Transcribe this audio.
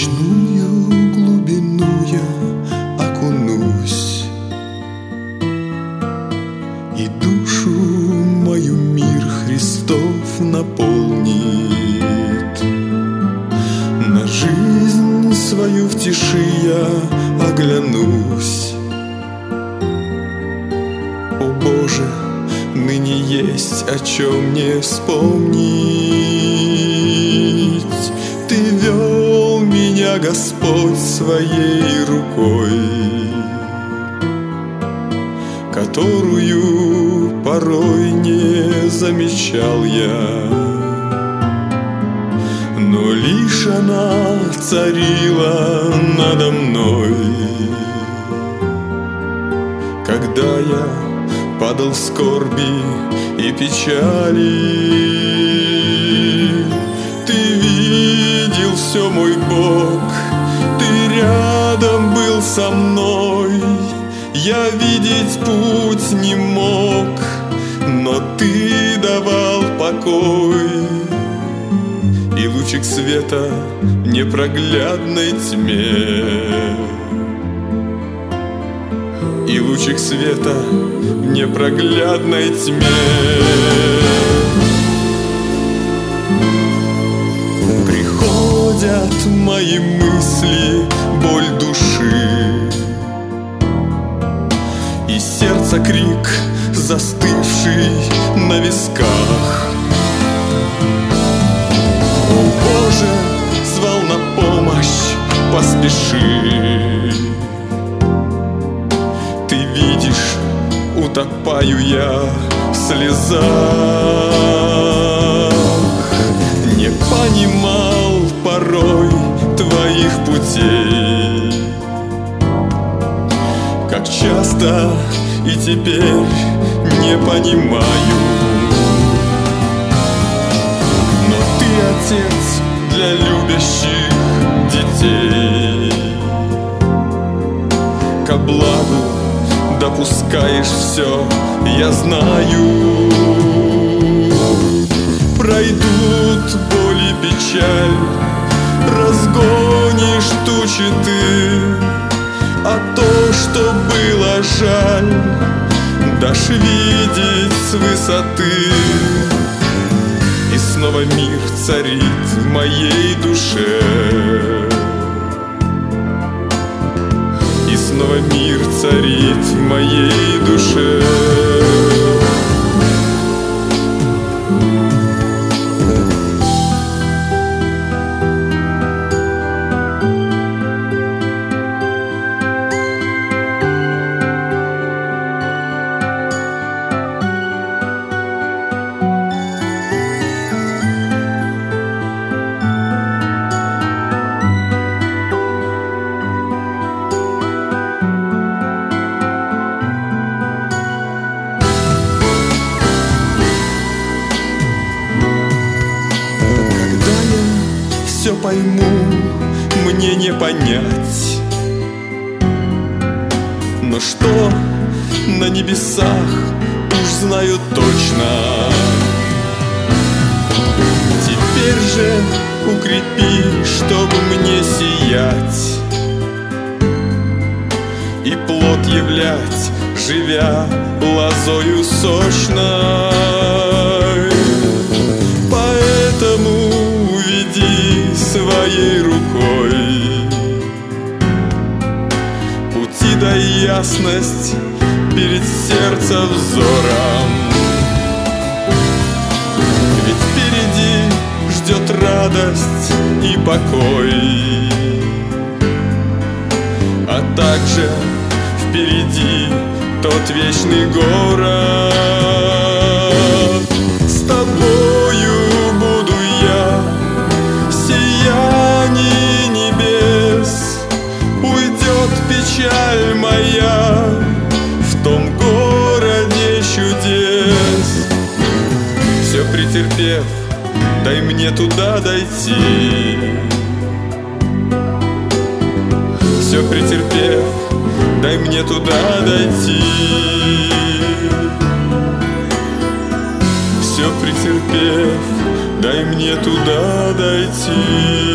ночную глубину я окунусь, и душу мою мир Христов наполнит. На жизнь свою в тиши я оглянусь. О Боже, ныне есть о чем мне вспомнить. Ты вел меня, Господь, своей рукой, которую порой не замечал я, но лишь она царила надо мной. Когда я падал в скорби и печали, Ты видел все, мой Бог, Ты рядом был со мной. Я видеть путь не мог, но Ты давал покой. И лучик света в непроглядной тьме, и лучик света в непроглядной тьме. Приходят мои мысли, боль души, и сердца крик, застывший на висках. О Боже, звал на помощь, поспеши. Ты видишь, утопаю я в слезах. Не понимал порой Твоих путей, как часто и теперь не понимаю. Но Ты отец для любящих детей, ко благу допускаешь все, я знаю. Пройдут боль и печаль, разгонишь тучи Ты, а то, что было жаль, дашь видеть с высоты. И снова мир царит в моей душе, и снова мир царит в моей душе. Все пойму, мне не понять, но что на небесах, уж знаю точно. Теперь же укрепи, чтобы мне сиять и плод являть, живя лозою сочной. Поэтому веди своей рукой, пути дай ясность перед сердцем взором. Ведь впереди ждет радость и покой, а также впереди тот вечный город. С тобою буду я в сиянии небес, уйдет печаль моя в том городе чудес. Все претерпев, дай мне туда дойти. Все претерпев, дай мне туда дойти. Все претерпев, дай мне туда дойти.